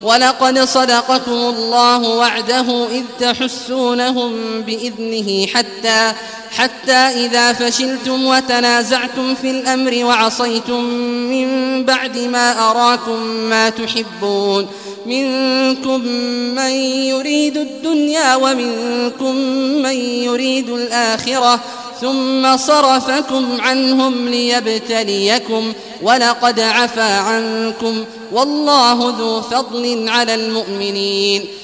ولقد صدقكم الله وعده إذ تحسونهم بإذنه حتى إذا فشلتم وتنازعتم في الأمر وعصيتم من بعد ما أراكم ما تحبون منكم من يريد الدنيا ومنكم من يريد الآخرة ثم صرفكم عنهم ليبتليكم ولقد عفا عنكم والله ذو فضل على المؤمنين